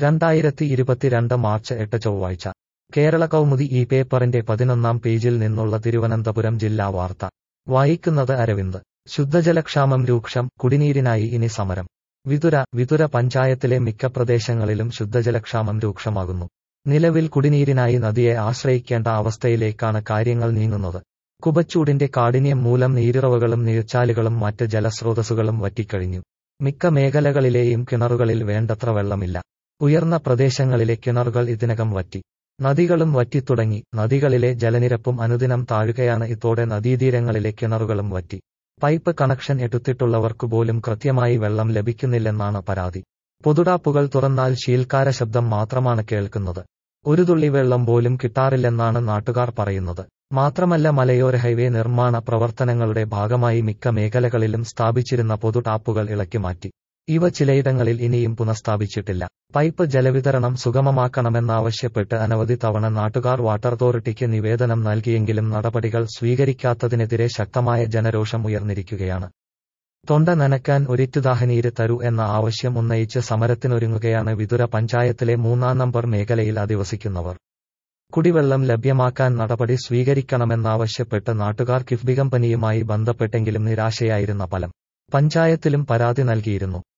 2022 March 8 ചൊവ്വാഴ്ച കേരള കൗമുദി ഈ പേപ്പറിന്റെ 11-ാം പേജിൽ നിന്നുള്ള തിരുവനന്തപുരം ജില്ലാ വാർത്ത വായിക്കുന്നത് അരവിന്ദ്. ശുദ്ധജലക്ഷാമം രൂക്ഷം, കുടിനീരിനായി ഇനി സമരം. വിതുര പഞ്ചായത്തിലെ മിക്ക പ്രദേശങ്ങളിലും ശുദ്ധജലക്ഷാമം രൂക്ഷമാകുന്നു. നിലവിൽ കുടിനീരിനായി നദിയെ ആശ്രയിക്കേണ്ട അവസ്ഥയിലേക്കാണ് കാര്യങ്ങൾ നീങ്ങുന്നത്. കുബച്ചൂടിന്റെ കാഠിന്യം മൂലം നീരുറവകളും നീർച്ചാലുകളും മറ്റ് ജലസ്രോതസ്സുകളും വറ്റിക്കഴിഞ്ഞു. മിക്ക മേഖലകളിലെയും കിണറുകളിൽ വേണ്ടത്ര വെള്ളമില്ല. ഉയർന്ന പ്രദേശങ്ങളിലെ കിണറുകൾ ഇതിനകം വറ്റി. നദികളും വറ്റിത്തുടങ്ങി. നദികളിലെ ജലനിരപ്പും അനുദിനം താഴുകയാണ്. ഇതോടെ നദീതീരങ്ങളിലെ കിണറുകളും വറ്റി. പൈപ്പ് കണക്ഷൻ എടുത്തിട്ടുള്ളവർക്കു പോലും കൃത്യമായി വെള്ളം ലഭിക്കുന്നില്ലെന്നാണ് പരാതി. പൊതുടാപ്പുകൾ തുറന്നാൽ ശീൽക്കാര ശബ്ദം മാത്രമാണ് കേൾക്കുന്നത്. ഒരു തുള്ളി വെള്ളം പോലും കിട്ടാറില്ലെന്നാണ് നാട്ടുകാർ പറയുന്നത്. മാത്രമല്ല, മലയോര ഹൈവേ നിർമ്മാണ പ്രവർത്തനങ്ങളുടെ ഭാഗമായി മിക്ക മേഖലകളിലും സ്ഥാപിച്ചിരുന്ന പൊതുടാപ്പുകൾ ഇളക്കിമാറ്റി. ഇവ ചിലയിടങ്ങളിൽ ഇനിയും പുനഃസ്ഥാപിച്ചിട്ടില്ല. പൈപ്പ് ജലവിതരണം സുഗമമാക്കണമെന്നാവശ്യപ്പെട്ട് അനവധി തവണ നാട്ടുകാർ വാട്ടർ അതോറിറ്റിക്ക് നിവേദനം നൽകിയെങ്കിലും നടപടികൾ സ്വീകരിക്കാത്തതിനെതിരെ ശക്തമായ ജനരോഷം ഉയർന്നിരിക്കുകയാണ്. തൊണ്ട നനയ്ക്കാൻ ഒരിറ്റുദാഹനീര് തരൂ എന്ന ആവശ്യം ഉന്നയിച്ച് സമരത്തിനൊരുങ്ങുകയാണ് വിതുര പഞ്ചായത്തിലെ 3-ാം നമ്പർ മേഖലയിൽ അധിവസിക്കുന്നവർ. കുടിവെള്ളം ലഭ്യമാക്കാൻ നടപടി സ്വീകരിക്കണമെന്നാവശ്യപ്പെട്ട് നാട്ടുകാർ കിഫ്ബി കമ്പനിയുമായി ബന്ധപ്പെട്ടെങ്കിലും നിരാശയായിരുന്ന ഫലം. പഞ്ചായത്തിലും പരാതി നൽകിയിരുന്നു.